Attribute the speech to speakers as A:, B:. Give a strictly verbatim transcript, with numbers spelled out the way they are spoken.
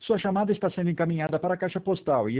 A: Sua chamada está sendo encaminhada para a caixa postal e